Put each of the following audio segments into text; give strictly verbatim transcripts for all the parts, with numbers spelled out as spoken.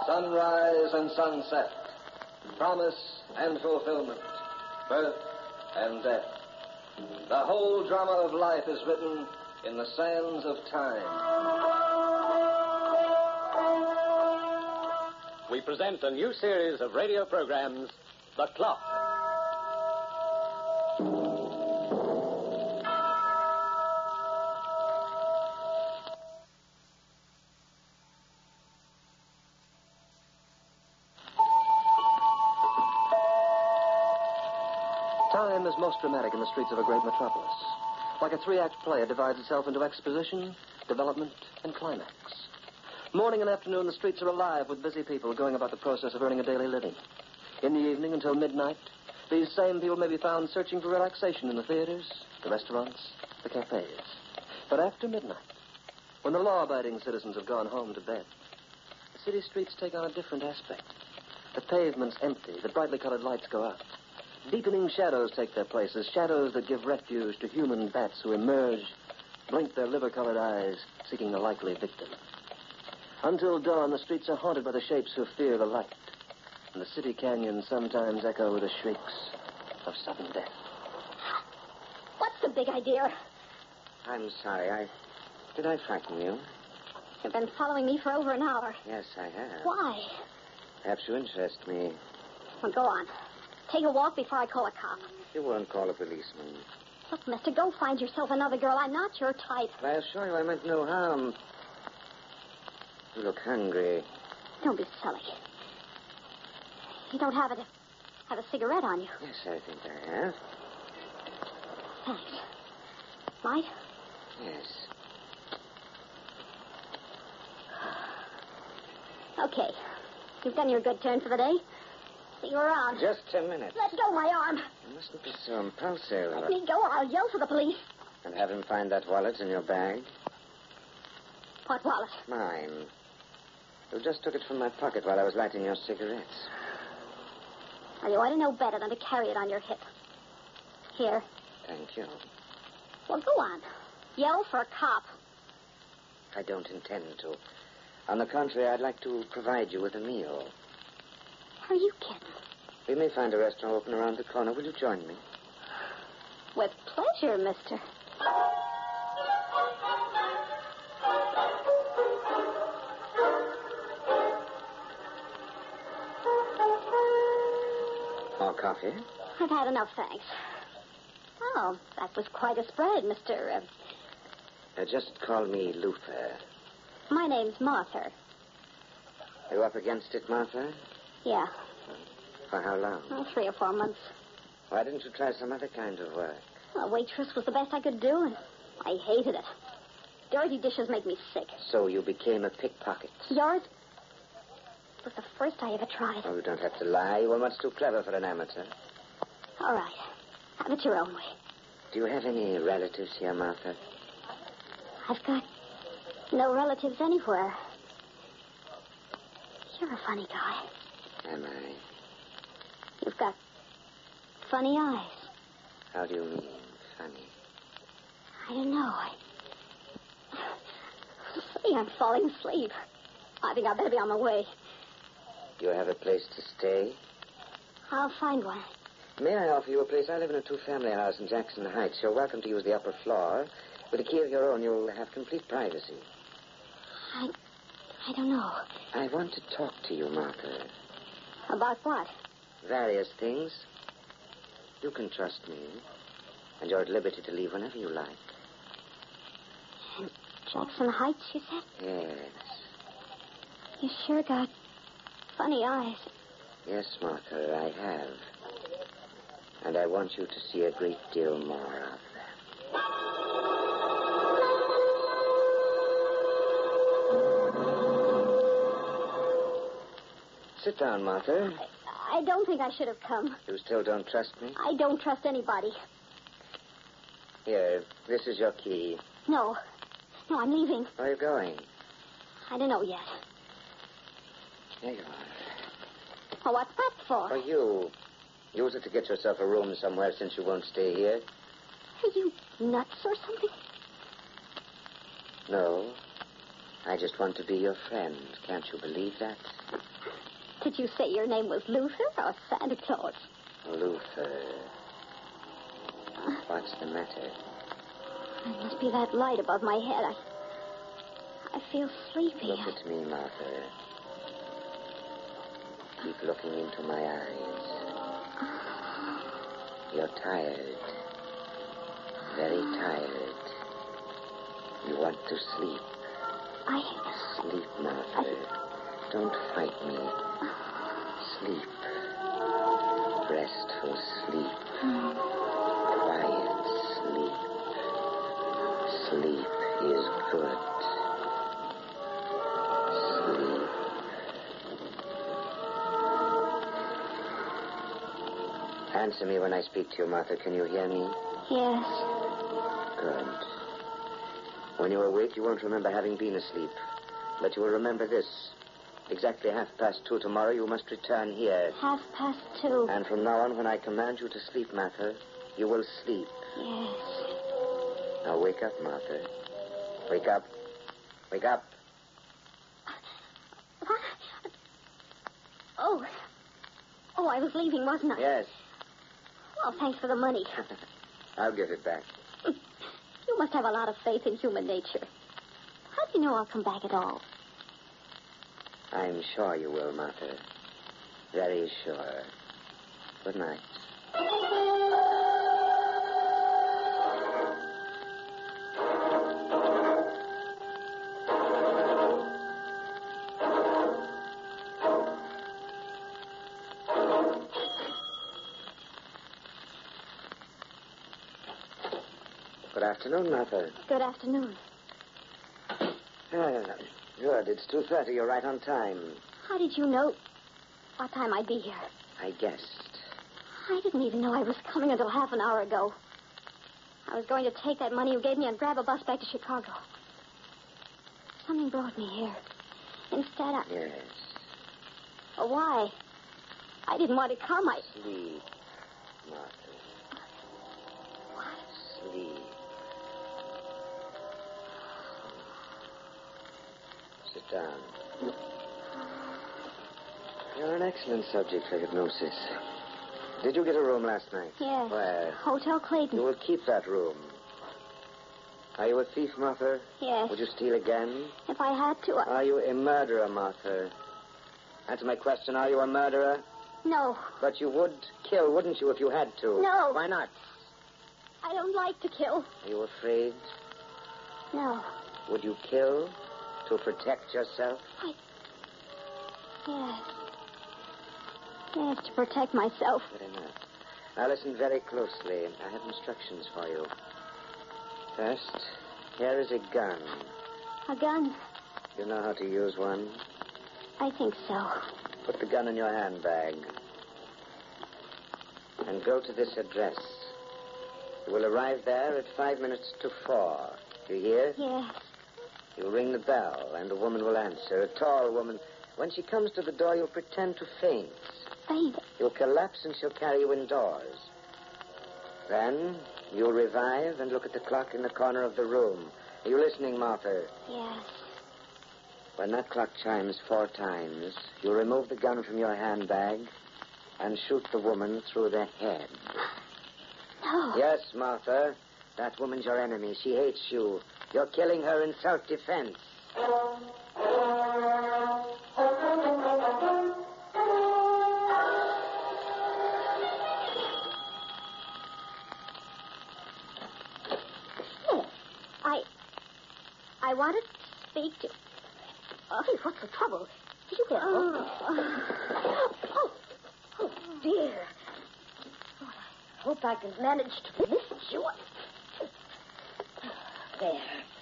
sunrise and sunset, promise and fulfillment, birth and death. The whole drama of life is written in the sands of time. We present a new series of radio programs, The Clock. Time is most dramatic in the streets of a great metropolis. Like a three-act play, it divides itself into exposition, development, and climax. Morning and afternoon, the streets are alive with busy people going about the process of earning a daily living. In the evening until midnight, these same people may be found searching for relaxation in the theaters, the restaurants, the cafes. But after midnight, when the law-abiding citizens have gone home to bed, the city streets take on a different aspect. The pavement's empty, the brightly colored lights go out. Deepening shadows take their places, shadows that give refuge to human bats who emerge, blink their liver-colored eyes, seeking a likely victim. Until dawn, the streets are haunted by the shapes who fear the light, and the city canyons sometimes echo with the shrieks of sudden death. What's the big idea? I'm sorry. I did I frighten you? You've been following me for over an hour. Yes, I have. Why? Perhaps you interest me. Well, go on. Take a walk before I call a cop. You won't call a policeman. Look, mister, go find yourself another girl. I'm not your type. But I assure you I meant no harm. You look hungry. Don't be silly. You don't have a, have a cigarette on you. Yes, I think I have. Thanks. Light? Yes. Okay. You've done your good turn for the day. See you around. Just a minute. Let go my arm. You mustn't be so impulsive. Let me go or I'll yell for the police. And have him find that wallet in your bag? What wallet? Mine. You just took it from my pocket while I was lighting your cigarettes. Well, you ought to know better than to carry it on your hip. Here. Thank you. Well, go on. Yell for a cop. I don't intend to. On the contrary, I'd like to provide you with a meal. Are you kidding? We may find a restaurant open around the corner. Will you join me? With pleasure, mister. More coffee? I've had enough, thanks. Oh, that was quite a spread, Mister Uh... Uh, just call me Luther. My name's Martha. Are you up against it, Martha? Yeah. For how long? Oh, three or four months. Why didn't you try some other kind of work? A waitress was the best I could do, and I hated it. Dirty dishes make me sick. So you became a pickpocket? Yours was the first I ever tried. Oh, you don't have to lie. You were much too clever for an amateur. All right. Have it your own way. Do you have any relatives here, Martha? I've got no relatives anywhere. You're a funny guy. Am I? You've got funny eyes. How do you mean, funny? I don't know. I... Say, I'm falling asleep. I think I better be on my way. Do you have a place to stay? I'll find one. May I offer you a place? I live in a two-family house in Jackson Heights. You're welcome to use the upper floor. With a key of your own, you'll have complete privacy. I... I don't know. I want to talk to you, Martha. About what? Various things. You can trust me. And you're at liberty to leave whenever you like. In Jackson Heights, you said? Yes. You sure got funny eyes. Yes, Martha, I have. And I want you to see a great deal more of them. Sit down, Martha. I, I don't think I should have come. You still don't trust me? I don't trust anybody. Here, this is your key. No. No, I'm leaving. Where are you going? I don't know yet. Here you are. Well, what's that for? For you. Use it to get yourself a room somewhere since you won't stay here. Are you nuts or something? No. I just want to be your friend. Can't you believe that? Did you say your name was Luther or Santa Claus? Luther. What's the matter? It must be that light above my head. I, I feel sleepy. Look at me, Martha. Keep looking into my eyes. You're tired. Very tired. You want to sleep. I... Sleep, Martha. I... Don't fight me. Sleep. Restful sleep. Quiet sleep. Sleep is good. Sleep. Answer me when I speak to you, Martha. Can you hear me? Yes. Good. When you awake, you won't remember having been asleep. But you will remember this. Exactly half past two tomorrow, you must return here. Half past two. And from now on, when I command you to sleep, Martha, you will sleep. Yes. Now wake up, Martha. Wake up. Wake up. What? Oh. Oh, I was leaving, wasn't I? Yes. Oh, thanks for the money. I'll give it back. You must have a lot of faith in human nature. How do you know I'll come back at all? I'm sure you will, Martha. Very sure. Good night. Good afternoon, Martha. Good afternoon. Ah, good. It's two thirty. You're right on time. How did you know what time I'd be here? I guessed. I didn't even know I was coming until half an hour ago. I was going to take that money you gave me and grab a bus back to Chicago. Something brought me here. Instead, I... Yes. Oh, why? I didn't want to come. I... Sleep, Martha. What? Sleep. Sit down. You're an excellent subject for hypnosis. Did you get a room last night? Yes. Where? Hotel Clayton. You will keep that room. Are you a thief, Martha? Yes. Would you steal again? If I had to, I... Are you a murderer, Martha? Answer my question. Are you a murderer? No. But you would kill, wouldn't you, if you had to? No. Why not? I don't like to kill. Are you afraid? No. Would you kill to protect yourself? I... Yes. Yes, to protect myself. Good enough. Now listen very closely. I have instructions for you. First, here is a gun. A gun? You know how to use one? I think so. Put the gun in your handbag. And go to this address. You will arrive there at five minutes to four. You hear? Yes. You ring the bell, and a woman will answer. A tall woman. When she comes to the door, you'll pretend to faint. Faint? You'll collapse, and she'll carry you indoors. Then you'll revive and look at the clock in the corner of the room. Are you listening, Martha? Yes. When that clock chimes four times, you'll remove the gun from your handbag and shoot the woman through the head. No. Yes, Martha. That woman's your enemy. She hates you. You're killing her in self-defense. I... I wanted to speak to... Oh, hey, what's the trouble? Did you get... Oh, oh, oh dear. Oh, I hope I can manage to lift you up. There.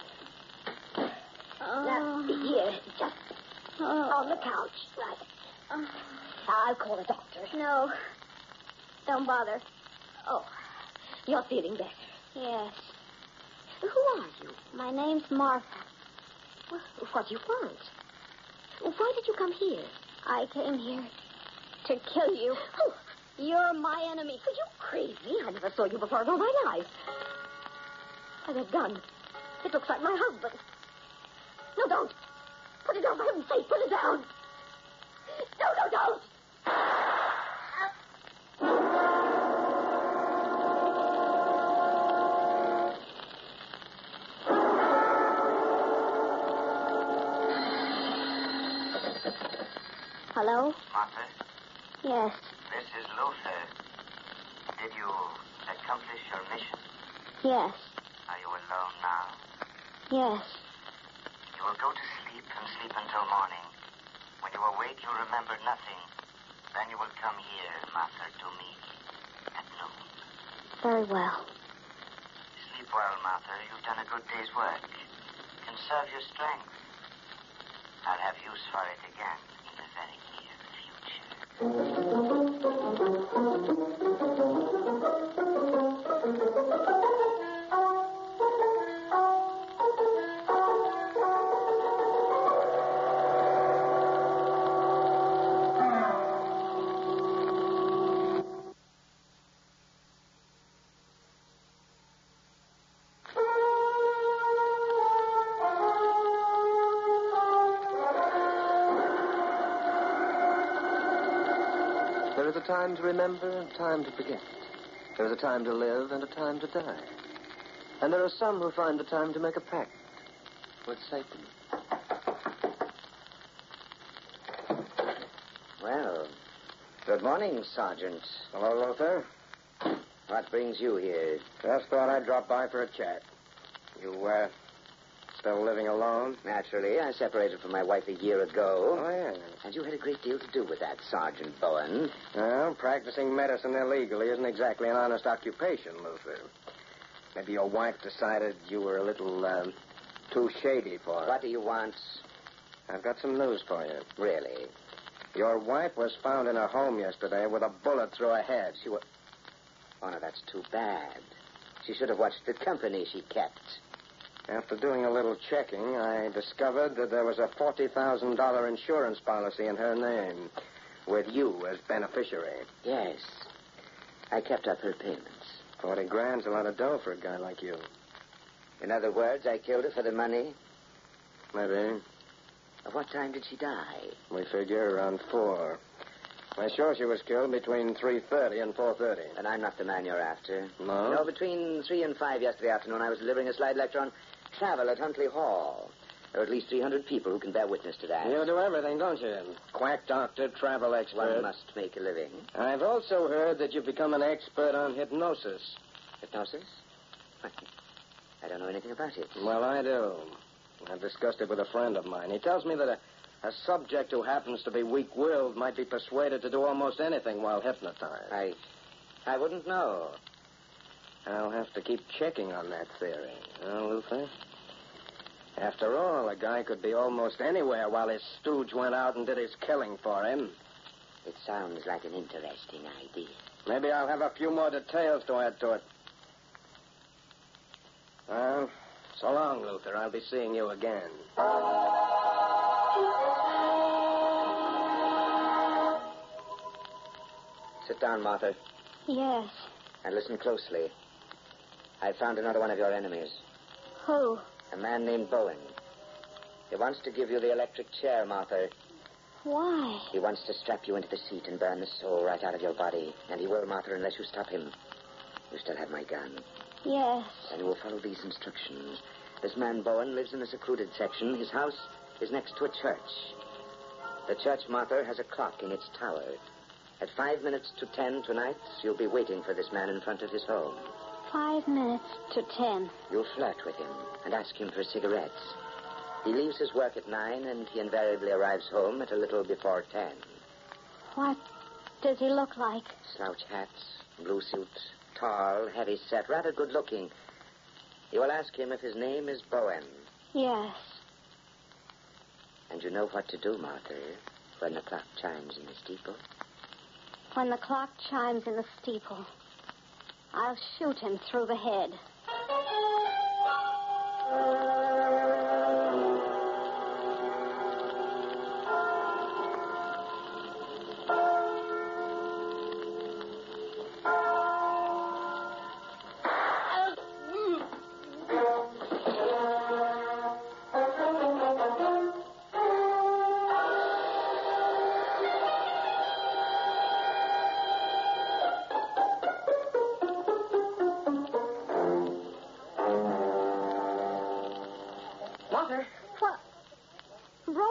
Oh. Now, here, just Oh. on the couch. Right. Oh. I'll call a doctor. No. Don't bother. Oh, you're feeling better. Yes. Who are you? My name's Martha. Well, what do you want? Why did you come here? I came here to kill you. Oh, You're my enemy. are you crazy? I never saw you before in all my life. Why, that gun. It looks like my husband. No, don't don't. Put it down, for heaven's sake. Put it down. No, no, don't. Hello? Martha, Yes. this is Luther. Did you accomplish your mission? Yes. Are you alone now? Yes. You will go to sleep and sleep until morning. When you awake, you'll remember nothing. Then you will come here, Martha, to me at noon. Very well. Sleep well, Martha. You've done a good day's work. Conserve your strength. I'll have use for it again in the very near future. There is a time to remember and time to forget. There is a time to live and a time to die. And there are some who find the time to make a pact with Satan. Well, good morning, Sergeant. Hello, Luther. What brings you here? Just thought I'd drop by for a chat. You, uh, still living alone? Naturally, I separated from my wife a year ago. Oh, yeah. And you had a great deal to do with that, Sergeant Bowen. Well, practicing medicine illegally isn't exactly an honest occupation, Luther. Maybe your wife decided you were a little, um, too shady for her. What do you want? I've got some news for you. Really? Your wife was found in her home yesterday with a bullet through her head. She was... Oh, no, that's too bad. She should have watched the company she kept. After doing a little checking, I discovered that there was a forty thousand dollars insurance policy in her name, with you as beneficiary. Yes. I kept up her payments. Forty grand's a lot of dough for a guy like you. In other words, I killed her for the money. Maybe. At what time did she die? We figure around four. We're sure she was killed between three thirty and four thirty. And I'm not the man you're after. No? No, between three and five yesterday afternoon, I was delivering a slide lecture on travel at Huntley Hall. There are at least three hundred people who can bear witness to that. You do everything, don't you? Quack doctor, travel expert. One must make a living. I've also heard that you've become an expert on hypnosis. Hypnosis? I don't know anything about it. Well, I do. I've discussed it with a friend of mine. He tells me that a, a subject who happens to be weak-willed might be persuaded to do almost anything while hypnotized. I... I wouldn't know. I'll have to keep checking on that theory. Huh, Luther? After all, a guy could be almost anywhere while his stooge went out and did his killing for him. It sounds like an interesting idea. Maybe I'll have a few more details to add to it. Well, so long, Luther. I'll be seeing you again. Sit down, Martha, Yes. and listen closely. I found another one of your enemies. Who? A man named Bowen. He wants to give you the electric chair, Martha. Why? He wants to strap you into the seat and burn the soul right out of your body. And he will, Martha, unless you stop him. You still have my gun. Yes. And you will follow these instructions. This man, Bowen, lives in a secluded section. His house is next to a church. The church, Martha, has a clock in its tower. At five minutes to ten tonight, you'll be waiting for this man in front of his home. Five minutes to ten. You'll flirt with him and ask him for cigarettes. He leaves his work at nine, and he invariably arrives home at a little before ten. What does he look like? Slouch hats, blue suit, tall, heavy set, rather good looking. You will ask him if his name is Bowen. Yes. And you know what to do, Martha, when the clock chimes in the steeple? When the clock chimes in the steeple, I'll shoot him through the head.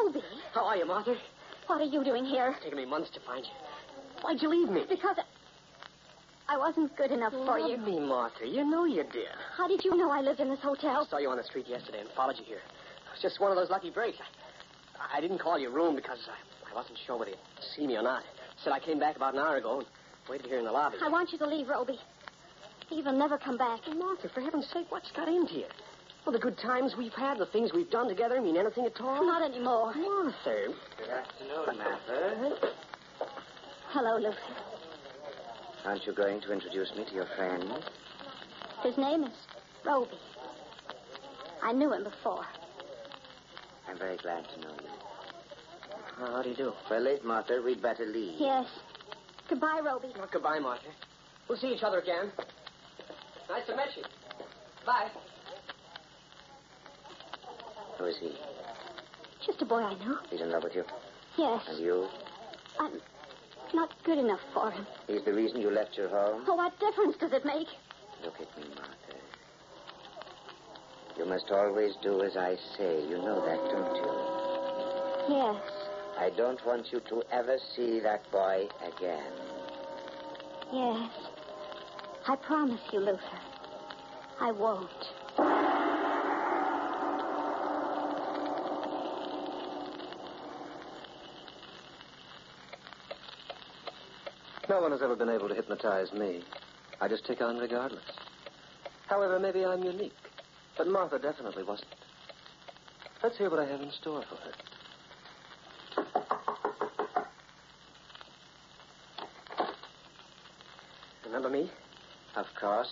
Roby. How are you, Martha? What are you doing here? It's taken me months to find you. Why'd you leave me? Because I wasn't good enough for you. Love me, Martha. You know you did. How did you know I lived in this hotel? I saw you on the street yesterday and followed you here. It was just one of those lucky breaks. I, I didn't call your room because I, I wasn't sure whether you'd see me or not. Said I came back about an hour ago and waited here in the lobby. I want you to leave, Roby. Leave and never come back. Martha, for heaven's sake, what's got into you? Well, the good times we've had, the things we've done together mean anything at all? Not anymore. Martha. Good afternoon, Martha. Hello, Luther. Aren't you going to introduce me to your friend? His name is Roby. I knew him before. I'm very glad to know you. How do you do? Well, late, Martha. We'd better leave. Yes. Goodbye, Roby. Well, goodbye, Martha. We'll see each other again. Nice to meet you. Bye. Who is he? Just a boy I knew. He's in love with you? Yes. And you? I'm not good enough for him. He's the reason you left your home? Oh, what difference does it make? Look at me, Martha. You must always do as I say. You know that, don't you? Yes. I don't want you to ever see that boy again. Yes. I promise you, Luther. I won't. No one has ever been able to hypnotize me. I just take on regardless. However, maybe I'm unique. But Martha definitely wasn't. Let's hear what I have in store for her. Remember me? Of course.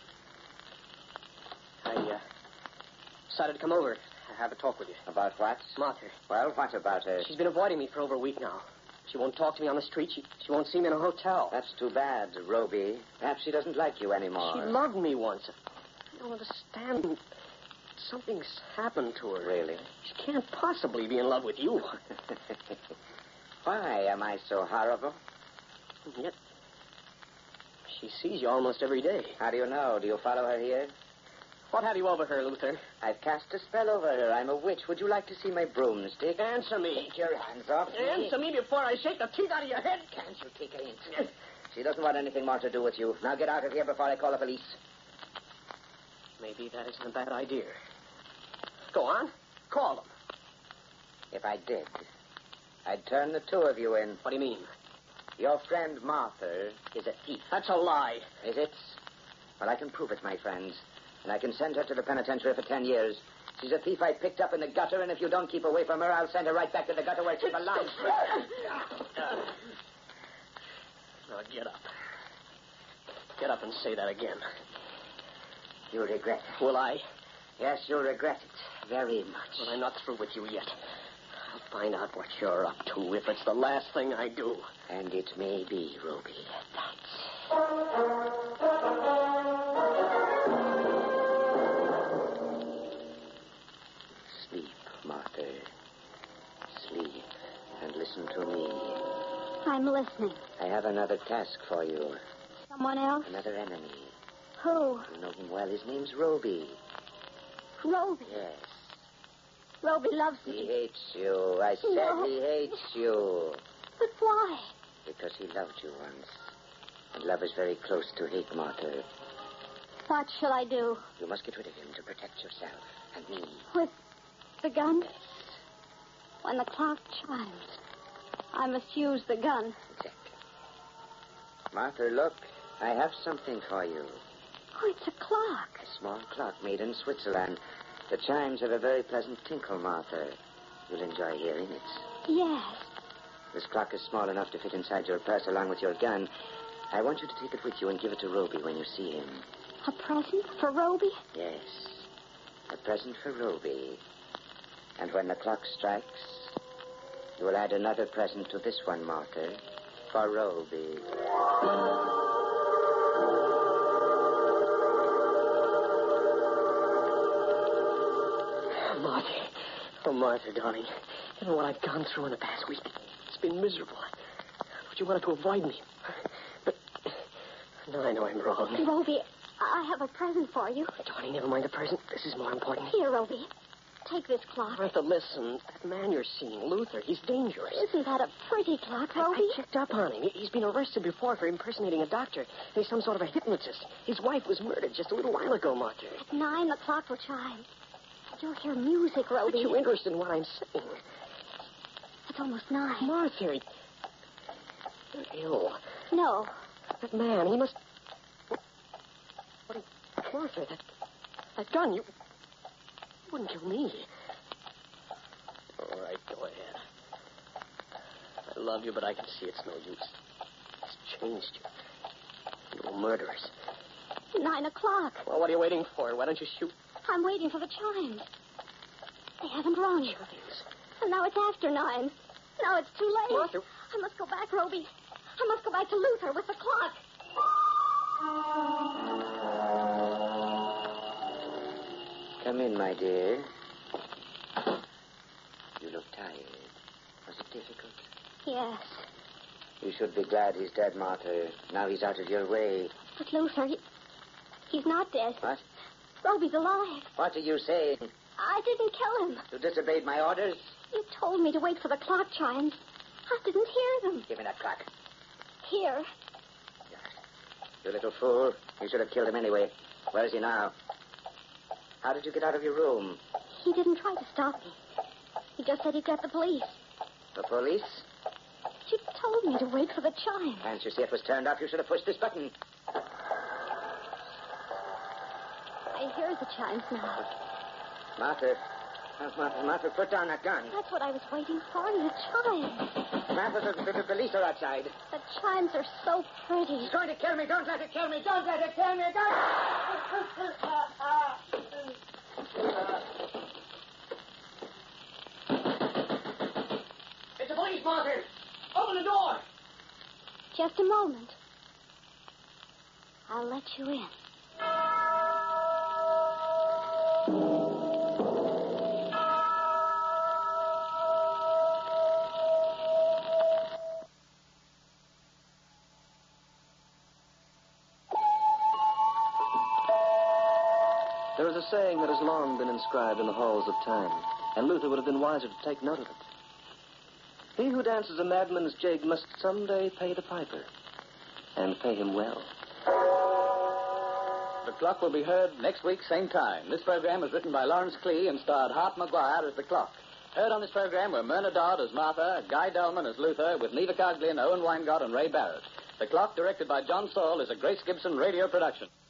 I, uh, decided to come over and have a talk with you. About what? Martha. Well, what about her? She's been avoiding me for over a week now. She won't talk to me on the street. She, she won't see me in a hotel. That's too bad, Roby. Perhaps she doesn't like you anymore. She loved me once. I don't understand. Something's happened to her. Really? She can't possibly be in love with you. Why am I so horrible? And yet, she sees you almost every day. How do you know? Do you follow her here? What have you over her, Luther? I've cast a spell over her. I'm a witch. Would you like to see my broomstick? Answer me. Take your hands off me. Answer me before I shake the teeth out of your head. Can't you take her in? She doesn't want anything more to do with you. Now get out of here before I call the police. Maybe that isn't a bad idea. Go on. Call them. If I did, I'd turn the two of you in. What do you mean? Your friend Martha is a thief. That's a lie. Is it? Well, I can prove it, my friends. And I can send her to the penitentiary for ten years. She's a thief I picked up in the gutter, and if you don't keep away from her, I'll send her right back to the gutter where she belongs. Now, get up. Get up and say that again. You'll regret it. Will I? Yes, you'll regret it very much. Well, I'm not through with you yet. I'll find out what you're up to if it's the last thing I do. And it may be, Roby. Sleep, Martha. Sleep and listen to me. I'm listening. I have another task for you. Someone else? Another enemy. Who? You know him well. His name's Roby. Roby. Yes. Roby loves He me. hates you. I said No. he hates you. But why? Because he loved you once. And love is very close to hate, Martha. What shall I do? You must get rid of him to protect yourself and me. With the gun? When the clock chimes, I must use the gun. Exactly. Martha, look. I have something for you. Oh, it's a clock. A small clock made in Switzerland. The chimes have a very pleasant tinkle, Martha. You'll enjoy hearing it. Yes. This clock is small enough to fit inside your purse along with your gun. I want you to take it with you and give it to Roby when you see him. A present for Roby? Yes. A present for Roby. And when the clock strikes, you will add another present to this one, Martha, for Roby. Martha. Oh, Martha, darling. You know what I've gone through in the past week? It's been miserable. But you wanted to avoid me. But now I know I'm wrong. Roby, I have a present for you. Darling, never mind the present. This is more important. Here, Roby. Take this clock. Martha, listen. That man you're seeing, Luther, he's dangerous. Isn't that a pretty clock, I, Roby? I checked up on him. He, he's been arrested before for impersonating a doctor. And he's some sort of a hypnotist. His wife was murdered just a little while ago, Martha. At nine, the clock will chime. You'll hear music, Roby. Aren't you interested in what I'm saying? It's almost nine. Martha, you're ill. No. That man, he must... What a... Martha, that... That gun, you... You wouldn't kill me. All right, go ahead. I love you, but I can see it's no use. It's changed you. You're murderers. Nine o'clock. Well, what are you waiting for? Why don't you shoot? I'm waiting for the chimes. They haven't rung. Chimes. And now it's after nine. Now it's too late. Martha. I must go back, Roby. I must go back to Luther with the clock. Come in, my dear. You look tired. Was it difficult? Yes. You should be glad he's dead, Martha. Now he's out of your way. But Luther, he, he's not dead. What? Roby's alive. What are you saying? I didn't kill him. You disobeyed my orders? You told me to wait for the clock chimes. I didn't hear them. Give me that clock. Here. You little fool. You should have killed him anyway. Where is he now? How did you get out of your room? He didn't try to stop me. He just said he'd get the police. The police? You told me to wait for the chime. Can't you see it was turned off? You should have pushed this button. I hear the chimes now. Martha. Oh, Martha, Martha, put down that gun. That's what I was waiting for, the chimes. Martha, the, the police are outside. The chimes are so pretty. He's going to kill me. Don't let it kill me. Don't let it kill me. Don't. It's the police, Martha. Open the door. Just a moment. I'll let you in. There is a saying that has long been inscribed in the halls of time, and Luther would have been wiser to take note of it. He who dances a madman's jig must someday pay the piper, and pay him well. The Clock will be heard next week, same time. This program was written by Lawrence Clee and starred Hart Maguire as the Clock. Heard on this program were Myrna Dodd as Martha, Guy Delman as Luther, with Neva Cogley and Owen Weingott and Ray Barrett. The Clock, directed by John Saul, is a Grace Gibson radio production.